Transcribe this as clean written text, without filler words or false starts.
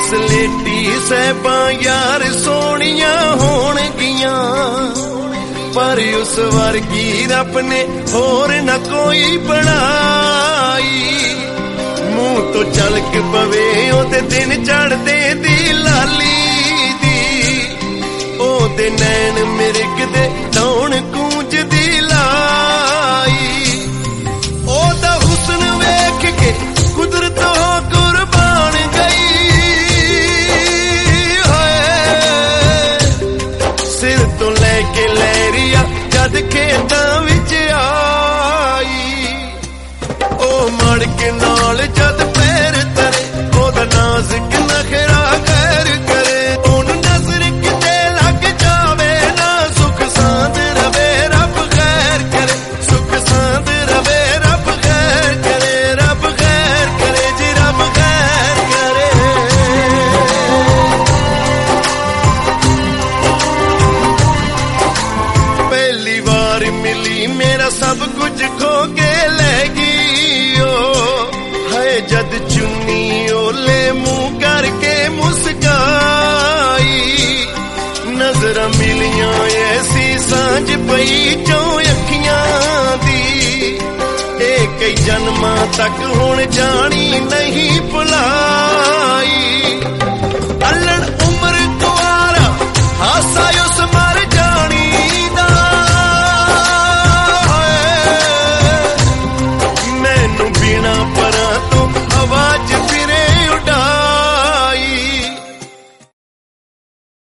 ਸਲੇਟੀ ਸਹਿਬਾਂ ਯਾਰ ਸੋਹਣੀਆਂ ਹੋਣਗੀਆਂ, ਪਰ ਉਸ ਵਰਗੀ ਰੱਬ ਨੇ ਹੋਰ ਨਾ ਕੋਈ ਬਣਾਈ। ਮੂੰਹ ਤੋਂ ਝਲਕ ਪਵੇ ਉਹਦੇ ਦਿਨ ਚੜ੍ਹਦੇ ਦੀ ਲਾਲੀ ਦੀ, ਉਹਦੇ ਨੈਣ ਮਿਰਗ ਦੇ ਟੌਣ ਗੂੰਜਦੀ ਲਾਈ। ਉਹਦਾ ਹੁਸਨ ਵੇਖ ਕੇ ਕੁਦਰਤ ਹੋ ਕੁਰਬਾਨ ਗਈ, ਸਿਰ ਤੋਂ ਲੈ ਕੇ ਲਹਿਰੀਆ ਜਦ ਖੇਤਾਂ ਵਿੱਚ ਆਈ। ਉਹ ਮੜ ਕੇ ਨਾਲ ਜਦ ਪੈਰ ਤਰੇ, ਉਹਦਾ ਨਾਜ਼ੁਕ ਨਖਰਾ ਖੈਰ ਕਰੇ। ਉਹਨੂੰ ਨਜ਼ਰ ਕਿਤੇ ਲੱਗ ਜਾਵੇ ਨਾ, ਸੁਖ ਸਾਂਦ ਰਵੇ ਰੱਬ ਖੈਰ ਕਰੇ, ਸੁਖ ਸਾਂਦ ਰਵੇ ਰੱਬ ਖੈਰ ਕਰੇ, ਰੱਬ ਖੈਰ ਕਰੇ ਜੀ ਰੱਬ ਖੈਰ ਕਰੇ। ਪਹਿਲੀ ਵਾਰ ਮਿਲੀ ਮੇਰਾ ਸਭ ਕੁਝ ਖੋ ਕੇ ਲੈ ਗਈ ਓ, ਹਾਏ ਜਦ ਚੁੰਨੀ ਓਲੇ ਮੂੰਹ ਕਰਕੇ ਮੁਸਕਾਈ। ਨਜ਼ਰਾਂ ਮਿਲੀਆਂ ਐਸੀ ਸਾਂਝ ਪਈ ਚੋਂ ਅੱਖੀਆਂ ਦੀ, ਇਹ ਕਈ ਜਨਮਾਂ ਤੱਕ ਹੁਣ ਜਾਣੀ ਨਹੀਂ ਭੁਲਾਈ।